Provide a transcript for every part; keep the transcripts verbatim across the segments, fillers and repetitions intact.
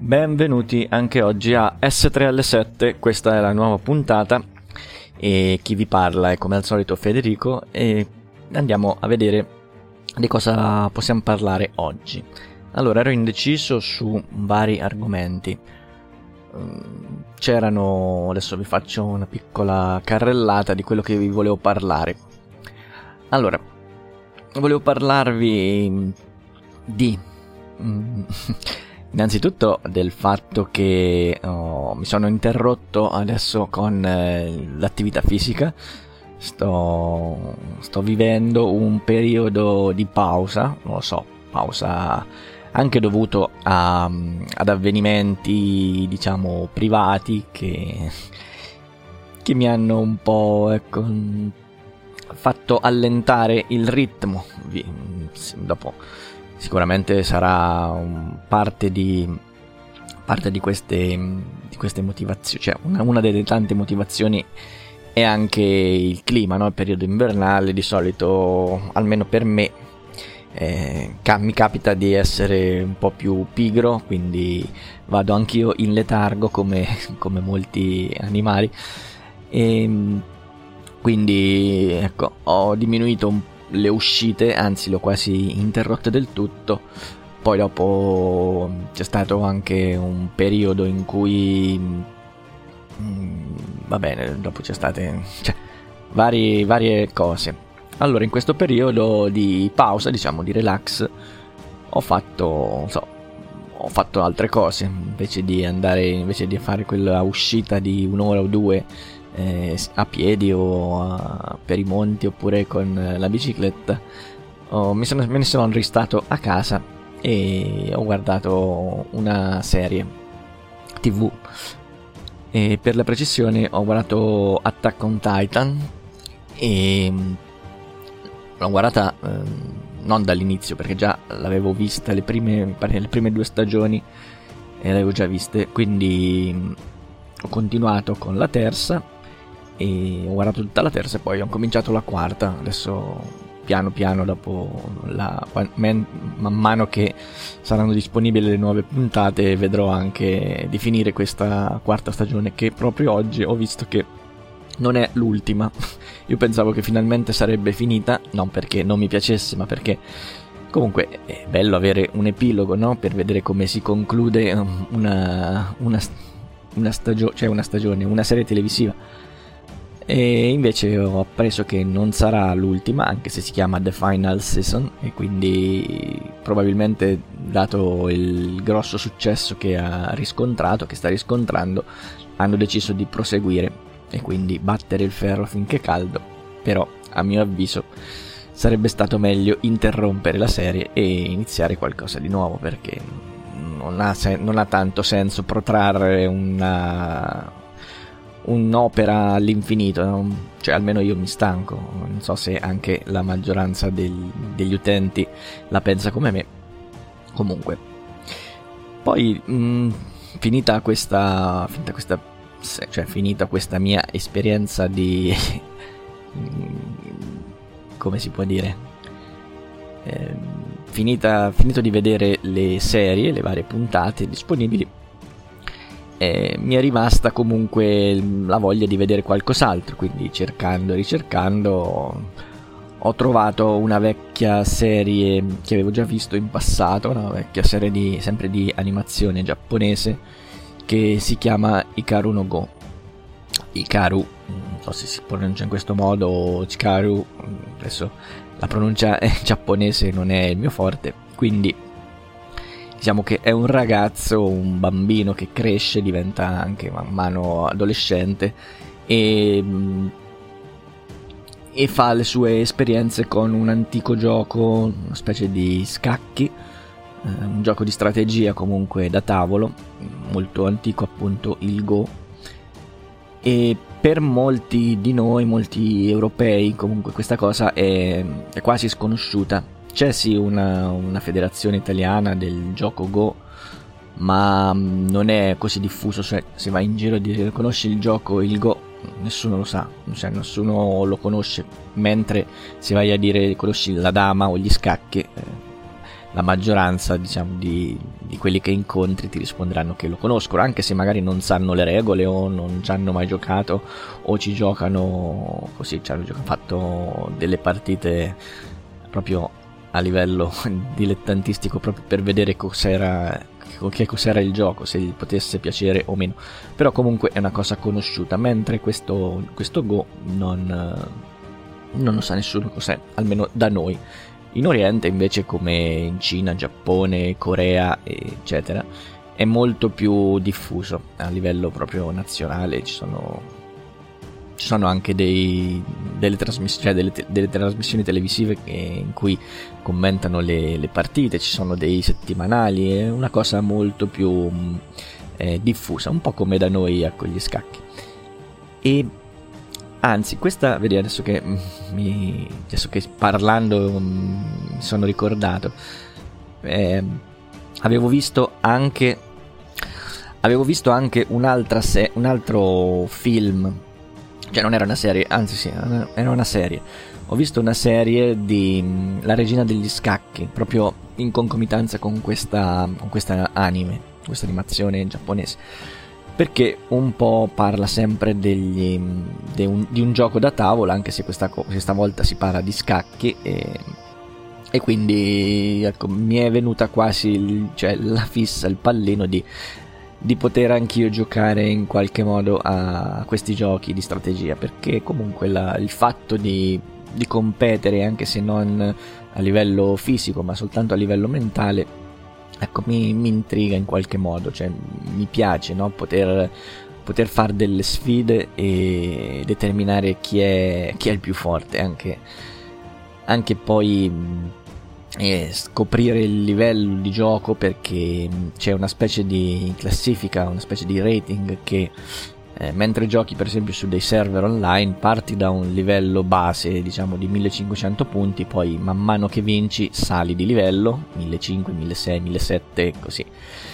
Benvenuti anche oggi a S tre L sette, questa è la nuova puntata e chi vi parla è come al solito Federico e andiamo a vedere di cosa possiamo parlare oggi. Allora, ero indeciso su vari argomenti, c'erano, adesso vi faccio una piccola carrellata di quello che vi volevo parlare. Allora, volevo parlarvi di... innanzitutto del fatto che oh, mi sono interrotto adesso con eh, l'attività fisica. Sto, sto vivendo un periodo di pausa, non lo so, pausa anche dovuto a, ad avvenimenti, diciamo, privati che, che mi hanno un po', ecco, fatto allentare il ritmo. Dopo sicuramente sarà parte di parte di queste di queste motivazioni, cioè una, una delle tante motivazioni è anche il clima, no? Il periodo invernale di solito, almeno per me, eh, ca- mi capita di essere un po' più pigro, quindi vado anch'io in letargo come, come molti animali e quindi ecco, ho diminuito un po' le uscite, anzi le ho quasi interrotte del tutto. Poi dopo c'è stato anche un periodo in cui mh, va bene, dopo c'è state cioè, varie, varie cose. Allora, in questo periodo di pausa, diciamo di relax, ho fatto, non so, ho fatto altre cose invece di andare, invece di fare quella uscita di un'ora o due Eh, a piedi o a, per i monti oppure con eh, la bicicletta. Oh, mi sono, me ne sono ristato a casa e ho guardato una serie tv e per la precisione ho guardato Attack on Titan e l'ho guardata eh, non dall'inizio, perché già l'avevo vista le prime, mi pare, le prime due stagioni e le avevo già viste, quindi ho continuato con la terza e ho guardato tutta la terza e poi ho cominciato la quarta. Adesso piano piano, dopo la, man, man mano che saranno disponibili le nuove puntate, vedrò anche di finire questa quarta stagione, che proprio oggi ho visto che non è l'ultima. Io pensavo che finalmente sarebbe finita, non perché non mi piacesse, ma perché comunque è bello avere un epilogo, no? Per vedere come si conclude una, una, una stagione, cioè una stagione, una serie televisiva. E invece ho appreso che non sarà l'ultima, anche se si chiama The Final Season, e quindi probabilmente, dato il grosso successo che ha riscontrato, che sta riscontrando, hanno deciso di proseguire e quindi battere il ferro finché è caldo. Però a mio avviso sarebbe stato meglio interrompere la serie e iniziare qualcosa di nuovo, perché non ha, sen- non ha tanto senso protrarre una un'opera all'infinito, no? Cioè, almeno io mi stanco, non so se anche la maggioranza del, degli utenti la pensa come me. Comunque, poi mh, finita questa finita questa cioè finita questa mia esperienza di come si può dire, eh, finita finito di vedere le serie, le varie puntate disponibili, Eh, mi è rimasta comunque la voglia di vedere qualcos'altro, quindi cercando e ricercando ho trovato una vecchia serie che avevo già visto in passato, una vecchia serie di, sempre di animazione giapponese, che si chiama Hikaru no Go. Hikaru, non so se si pronuncia in questo modo o Chikaru, adesso la pronuncia giapponese non è il mio forte, quindi diciamo che è un ragazzo, un bambino che cresce, diventa anche man mano adolescente e, e fa le sue esperienze con un antico gioco, una specie di scacchi, eh, un gioco di strategia comunque da tavolo, molto antico, appunto il Go. E per molti di noi, molti europei, comunque questa cosa è, è quasi sconosciuta. C'è sì una, una federazione italiana del gioco Go, ma non è così diffuso, cioè se vai in giro e dici conosci il gioco, il Go, nessuno lo sa, cioè nessuno lo conosce, mentre se vai a dire conosci la dama o gli scacchi, eh, la maggioranza, diciamo, di, di quelli che incontri ti risponderanno che lo conoscono, anche se magari non sanno le regole o non ci hanno mai giocato o ci giocano così, ci hanno fatto delle partite proprio a livello dilettantistico, proprio per vedere cos'era, che cos'era il gioco, se gli potesse piacere o meno. Però comunque è una cosa conosciuta, mentre questo, questo Go non, non lo sa nessuno cos'è, almeno da noi. In Oriente invece, come in Cina, Giappone, Corea eccetera, è molto più diffuso a livello proprio nazionale. Ci sono, ci sono anche dei, delle, trasmiss- cioè delle, te- delle trasmissioni televisive che, in cui commentano le, le partite, ci sono dei settimanali, è una cosa molto più eh, diffusa, un po' come da noi con gli scacchi. E anzi, questa, vedi, adesso che mi adesso che parlando mi sono ricordato, eh, avevo visto anche avevo visto anche un'altra se- un altro film, cioè non era una serie, anzi sì, era una serie. Ho visto una serie di La Regina degli Scacchi, proprio in concomitanza con questa con questa anime, questa animazione giapponese, perché un po' parla sempre degli, de un, di un gioco da tavola, anche se questa, questa volta si parla di scacchi, e, e quindi ecco, mi è venuta quasi il, cioè, la fissa, il pallino di, di poter anch'io giocare in qualche modo a questi giochi di strategia, perché comunque la, il fatto di, di competere, anche se non a livello fisico ma soltanto a livello mentale, ecco, mi, mi intriga in qualche modo, cioè mi piace, no? Poter, poter fare delle sfide e determinare chi è, chi è il più forte, anche, anche poi eh, scoprire il livello di gioco, perché c'è una specie di classifica, una specie di rating che eh, mentre giochi per esempio su dei server online parti da un livello base, diciamo di millecinquecento punti, poi man mano che vinci sali di livello, millecinquecento, milleseicento, millesettecento, così,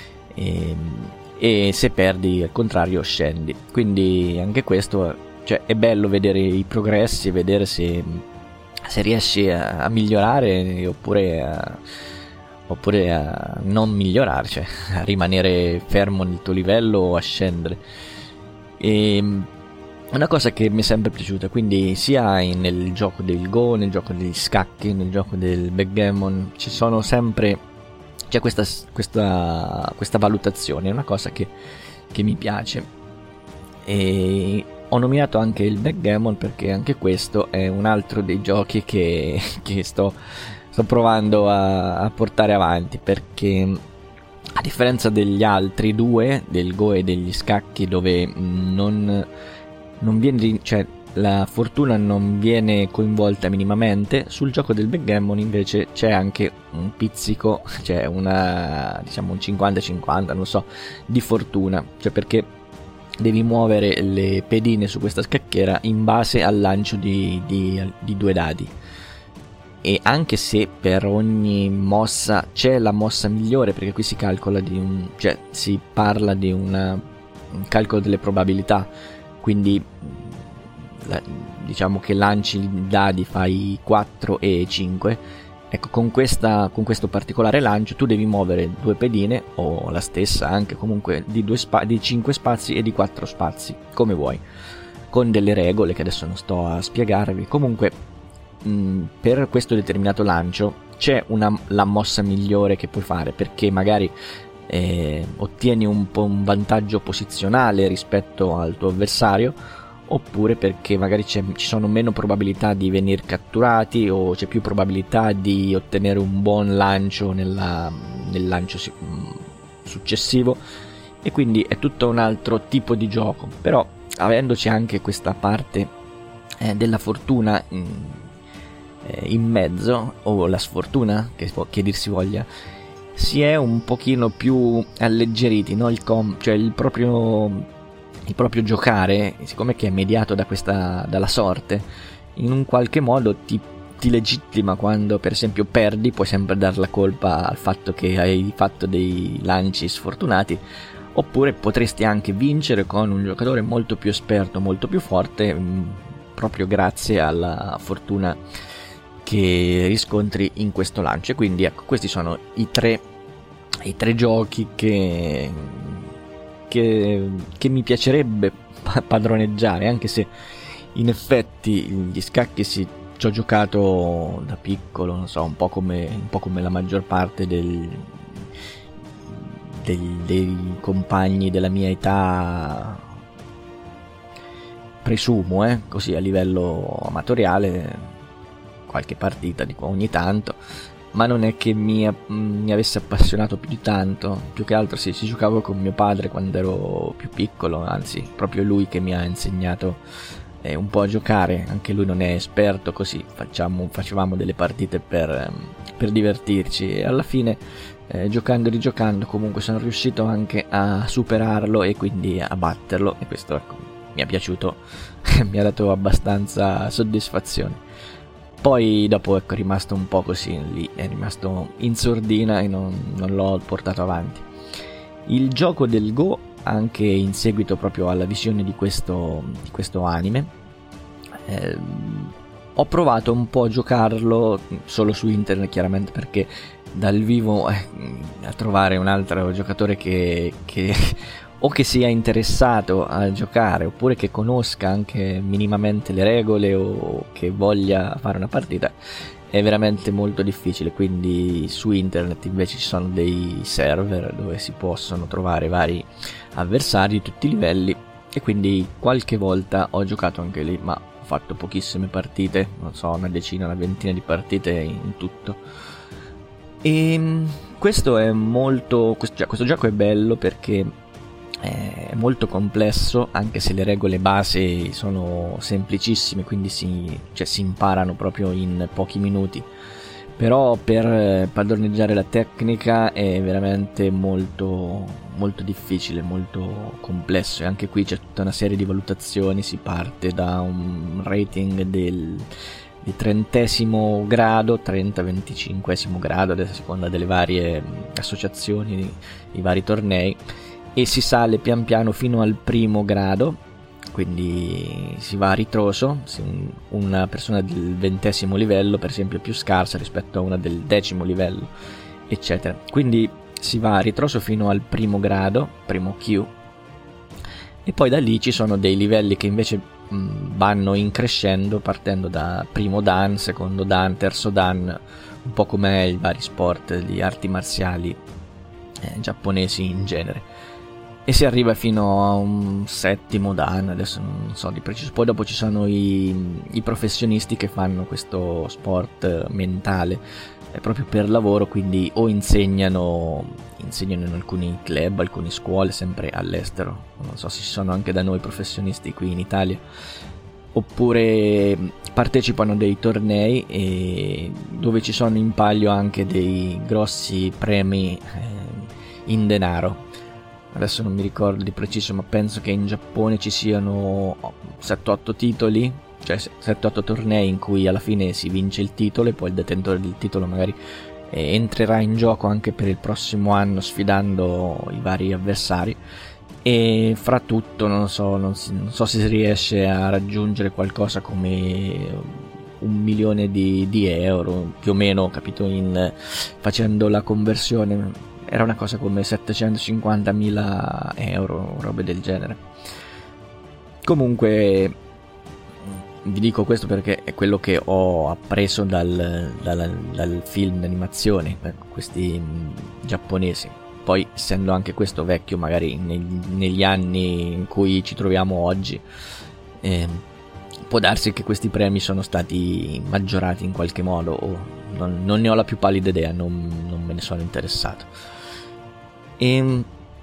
e, e se perdi al contrario scendi. Quindi anche questo, cioè, è bello vedere i progressi, vedere se, se riesci a, a migliorare oppure a, oppure a non migliorare, cioè a rimanere fermo nel tuo livello o a scendere. E una cosa che mi è sempre piaciuta, quindi sia nel gioco del Go, nel gioco degli scacchi, nel gioco del backgammon, ci sono sempre, c'è questa, questa, questa valutazione, è una cosa che, che mi piace. E ho nominato anche il backgammon perché anche questo è un altro dei giochi che, che sto, sto provando a, a portare avanti, perché a differenza degli altri due, del Go e degli scacchi, dove non, non viene, cioè la fortuna non viene coinvolta minimamente, sul gioco del backgammon invece c'è anche un pizzico, cioè una, diciamo un cinquanta cinquanta, non so, di fortuna, cioè perché devi muovere le pedine su questa scacchiera in base al lancio di, di, di due dadi. E anche se per ogni mossa c'è la mossa migliore, perché qui si calcola di un, cioè si parla di una, un calcolo delle probabilità, quindi la, diciamo che lanci i dadi, fai quattro e cinque, ecco, con, questa, con questo particolare lancio tu devi muovere due pedine, o la stessa anche, comunque di, due spa- di cinque spazi e di quattro spazi, come vuoi, con delle regole che adesso non sto a spiegarvi. Comunque per questo determinato lancio c'è una, la mossa migliore che puoi fare, perché magari eh, ottieni un po' un vantaggio posizionale rispetto al tuo avversario, oppure perché magari c'è, ci sono meno probabilità di venire catturati, o c'è più probabilità di ottenere un buon lancio nella, nel lancio successivo, e quindi è tutto un altro tipo di gioco. Però avendoci anche questa parte eh, della fortuna in, in mezzo, o la sfortuna, che, che dir si voglia, si è un pochino più alleggeriti, no? Il com- cioè il proprio, il proprio giocare, siccome che è mediato da questa, dalla sorte, in un qualche modo ti, ti legittima. Quando per esempio perdi, puoi sempre dar la colpa al fatto che hai fatto dei lanci sfortunati, oppure potresti anche vincere con un giocatore molto più esperto, molto più forte, mh, proprio grazie alla fortuna che riscontri in questo lancio. Quindi ecco, questi sono i tre, i tre giochi che, che, che mi piacerebbe padroneggiare, anche se in effetti gli scacchi si, ci ho giocato da piccolo, non so, un po' come, un po' come la maggior parte del, del, dei compagni della mia età, presumo, eh, così a livello amatoriale, qualche partita di ogni tanto, ma non è che mi, mi avesse appassionato più di tanto. Più che altro sì, ci giocavo con mio padre quando ero più piccolo, anzi proprio lui che mi ha insegnato eh, un po' a giocare. Anche lui non è esperto, così facciamo, facevamo delle partite per, per divertirci, e alla fine eh, giocando e rigiocando comunque sono riuscito anche a superarlo e quindi a batterlo, e questo ecco, mi è piaciuto mi ha dato abbastanza soddisfazione. Poi dopo ecco, è rimasto un po' così lì, è rimasto in sordina e non, non l'ho portato avanti. Il gioco del Go, anche in seguito proprio alla visione di questo, di questo anime, eh, ho provato un po' a giocarlo solo su internet, chiaramente, perché dal vivo eh, a trovare un altro giocatore che, che o che sia interessato a giocare, oppure che conosca anche minimamente le regole o che voglia fare una partita, è veramente molto difficile. Quindi su internet invece ci sono dei server dove si possono trovare vari avversari di tutti i livelli, e quindi qualche volta ho giocato anche lì, ma ho fatto pochissime partite, non so, una decina, una ventina di partite in tutto. E questo è molto, questo, cioè, questo gioco è bello perché è molto complesso, anche se le regole base sono semplicissime, quindi si, cioè, si imparano proprio in pochi minuti. Però per padroneggiare la tecnica è veramente molto, molto difficile, molto complesso, e anche qui c'è tutta una serie di valutazioni. Si parte da un rating del di trentesimo grado, trenta venticinquesimo grado, a seconda delle varie associazioni, i vari tornei, e si sale pian piano fino al primo grado, quindi si va a ritroso. Una persona del ventesimo livello per esempio è più scarsa rispetto a una del decimo livello, eccetera. Quindi si va a ritroso fino al primo grado, primo Q, e poi da lì ci sono dei livelli che invece mh, vanno in crescendo, partendo da primo dan, secondo dan, terzo dan, un po' come i vari sport di arti marziali eh, giapponesi in genere, e si arriva fino a un settimo dan, adesso non so di preciso. Poi dopo ci sono i, i professionisti che fanno questo sport mentale eh, proprio per lavoro, quindi o insegnano insegnano in alcuni club, alcune scuole, sempre all'estero, non so se ci sono anche da noi professionisti qui in Italia, oppure partecipano a dei tornei e dove ci sono in palio anche dei grossi premi eh, in denaro. Adesso non mi ricordo di preciso, ma penso che in Giappone ci siano sette otto titoli, cioè sette otto tornei in cui alla fine si vince il titolo, e poi il detentore del titolo magari eh, entrerà in gioco anche per il prossimo anno sfidando i vari avversari. E fra tutto non so, non, si, non so se si riesce a raggiungere qualcosa come un milione di, di euro, più o meno, capito, in, facendo la conversione. Era una cosa come settecentocinquantamila euro, robe del genere. Comunque vi dico questo perché è quello che ho appreso dal, dal, dal film d'animazione, questi giapponesi. Poi essendo anche questo vecchio, magari neg- negli anni in cui ci troviamo oggi, eh, può darsi che questi premi sono stati maggiorati in qualche modo, o non, non ne ho la più pallida idea, non, non me ne sono interessato. E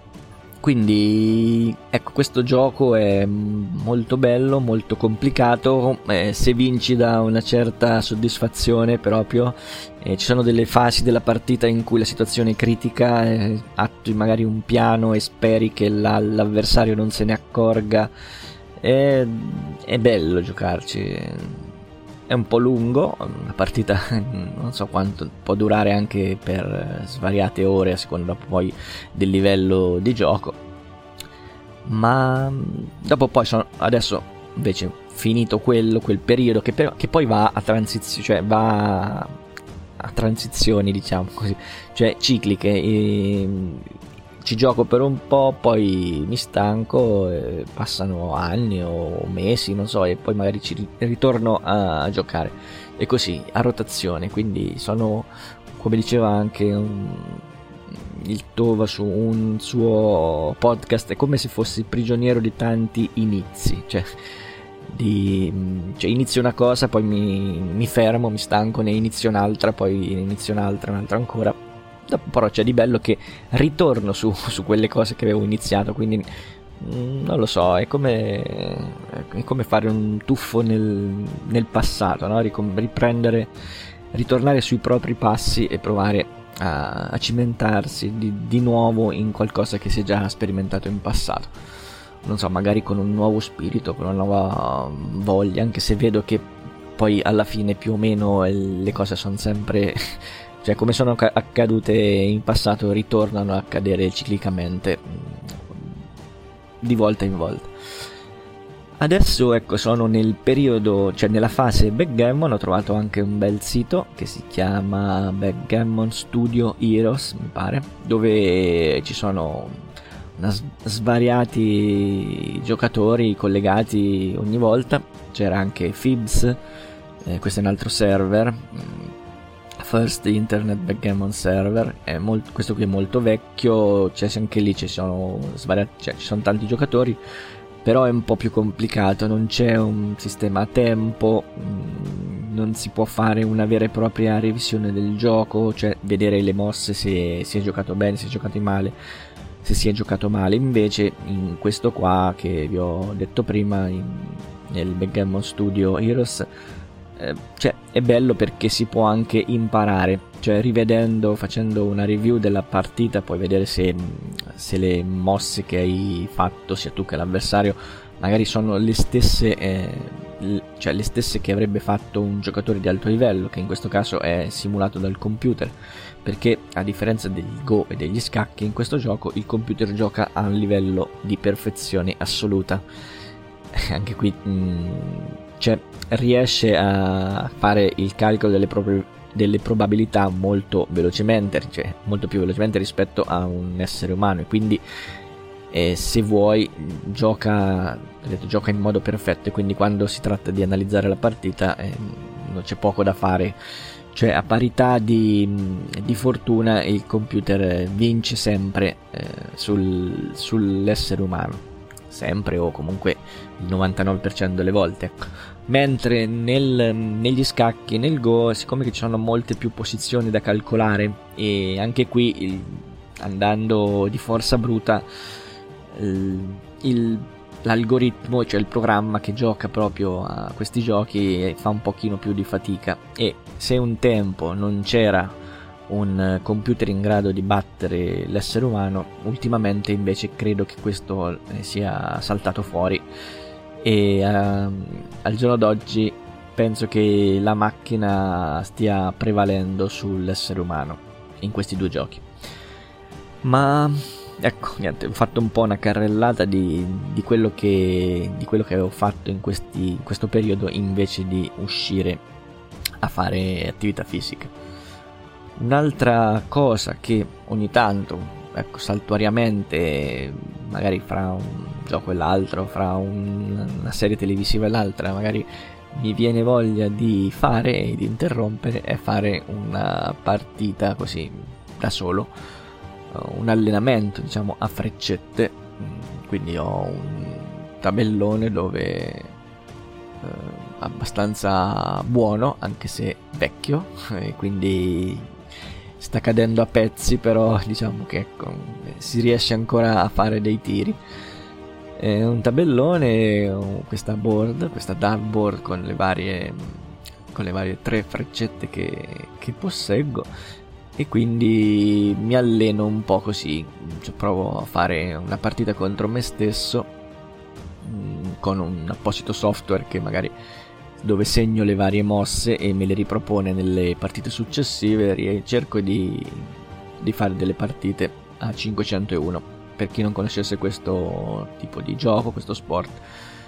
quindi ecco, questo gioco è molto bello, molto complicato, eh, se vinci dà una certa soddisfazione proprio. Eh, ci sono delle fasi della partita in cui la situazione è critica, eh, attui magari un piano e speri che la, l'avversario non se ne accorga. È, è bello giocarci. È un po' lungo, una partita non so quanto può durare, anche per svariate ore a seconda poi del livello di gioco, ma dopo poi sono, adesso invece finito quello, quel periodo che, però, che poi va a transizione, cioè va a transizioni, diciamo così, cioè cicliche. E ci gioco per un po', poi mi stanco, eh, passano anni o mesi, non so, e poi magari ci ritorno a, a giocare, e così a rotazione. Quindi sono, come diceva anche un, il Tova su un suo podcast, è come se fossi prigioniero di tanti inizi, cioè, di, cioè inizio una cosa, poi mi, mi fermo, mi stanco, ne inizio un'altra, poi ne inizio un'altra, un'altra ancora. Dopo però c'è di bello che ritorno su, su quelle cose che avevo iniziato, quindi mh, non lo so, è come, è come fare un tuffo nel, nel passato, no? Riprendere, ritornare sui propri passi e provare a, a cimentarsi di, di nuovo in qualcosa che si è già sperimentato in passato. Non so, magari con un nuovo spirito, con una nuova voglia, anche se vedo che poi alla fine più o meno le cose sono sempre... cioè come sono accadute in passato ritornano a accadere ciclicamente di volta in volta. Adesso ecco sono nel periodo, cioè nella fase backgammon. Ho trovato anche un bel sito che si chiama Backgammon Studio Heroes, mi pare, dove ci sono una svariati giocatori collegati ogni volta. C'era anche Fibs, eh, questo è un altro server, First Internet Backgammon Server, è molto, questo qui è molto vecchio, cioè anche lì ci sono svariati, cioè ci sono tanti giocatori, però è un po' più complicato, non c'è un sistema a tempo, non si può fare una vera e propria revisione del gioco, cioè vedere le mosse, se si è giocato bene, se si è giocato male, se si è giocato male. Invece in questo qua che vi ho detto prima, in, nel Backgammon Studio Heroes, eh, cioè è bello perché si può anche imparare, cioè rivedendo, facendo una review della partita puoi vedere se, se le mosse che hai fatto, sia tu che l'avversario, magari sono le stesse, eh, cioè le stesse che avrebbe fatto un giocatore di alto livello, che in questo caso è simulato dal computer, perché a differenza del Go e degli scacchi, in questo gioco il computer gioca a un livello di perfezione assoluta. Anche qui mh, cioè, riesce a fare il calcolo delle, proprie, delle probabilità molto velocemente, cioè molto più velocemente rispetto a un essere umano, e quindi eh, se vuoi gioca, detto, gioca in modo perfetto, e quindi quando si tratta di analizzare la partita eh, non c'è poco da fare, cioè a parità di, di fortuna il computer vince sempre eh, sul, sull'essere umano, sempre, o comunque il novantanove per cento delle volte, mentre nel, negli scacchi, nel Go, siccome che ci sono molte più posizioni da calcolare, e anche qui il, andando di forza bruta, il, il, l'algoritmo, cioè il programma che gioca proprio a questi giochi fa un pochino più di fatica, e se un tempo non c'era un computer in grado di battere l'essere umano, ultimamente invece credo che questo sia saltato fuori, e uh, al giorno d'oggi penso che la macchina stia prevalendo sull'essere umano in questi due giochi. Ma ecco, niente, ho fatto un po' una carrellata di, di quello che di quello che avevo fatto in, questi, in questo periodo, invece di uscire a fare attività fisica. Un'altra cosa che ogni tanto, ecco, saltuariamente, magari fra un gioco e l'altro, fra un, una serie televisiva e l'altra, magari mi viene voglia di fare e di interrompere, è fare una partita così da solo, un allenamento diciamo a freccette. Quindi ho un tabellone dove eh, abbastanza buono, anche se vecchio, e quindi sta cadendo a pezzi, però diciamo che ecco, si riesce ancora a fare dei tiri. È un tabellone, questa board, questa dartboard con le varie con le varie tre freccette che, che posseggo, e quindi mi alleno un po' così, cioè provo a fare una partita contro me stesso mh, con un apposito software che magari, dove segno le varie mosse e me le ripropone nelle partite successive, e cerco di, di fare delle partite a cinquecentouno. Per chi non conoscesse questo tipo di gioco, questo sport,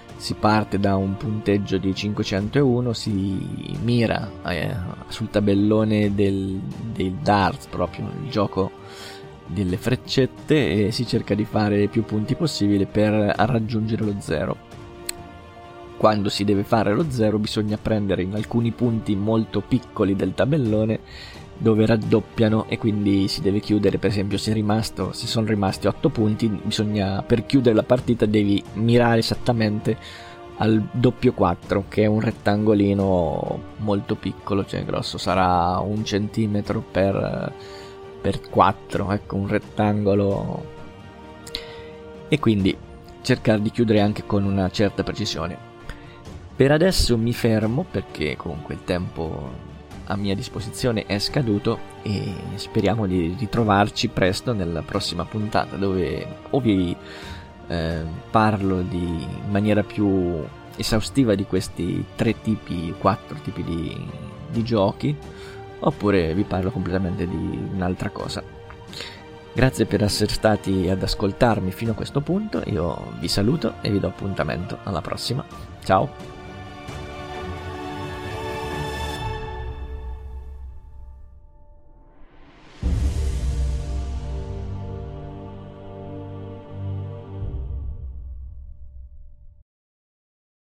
Si parte da un punteggio di cinquecentouno, si mira eh, sul tabellone del, del darts, proprio il gioco delle freccette, e si cerca di fare più punti possibile per raggiungere lo zero. Quando si deve fare lo zero bisogna prendere in alcuni punti molto piccoli del tabellone dove raddoppiano, e quindi si deve chiudere. Per esempio, se è rimasto se sono rimasti otto punti, bisogna, per chiudere la partita devi mirare esattamente al doppio quattro, che è un rettangolino molto piccolo, cioè grosso sarà un centimetro per, per quattro, ecco, un rettangolo, e quindi cercare di chiudere anche con una certa precisione. Per adesso mi fermo, perché comunque il tempo a mia disposizione è scaduto, e speriamo di ritrovarci presto nella prossima puntata, dove o vi eh, parlo di, in maniera più esaustiva di questi tre tipi, quattro tipi di, di giochi, oppure vi parlo completamente di un'altra cosa. Grazie per essere stati ad ascoltarmi fino a questo punto, io vi saluto e vi do appuntamento alla prossima. Ciao!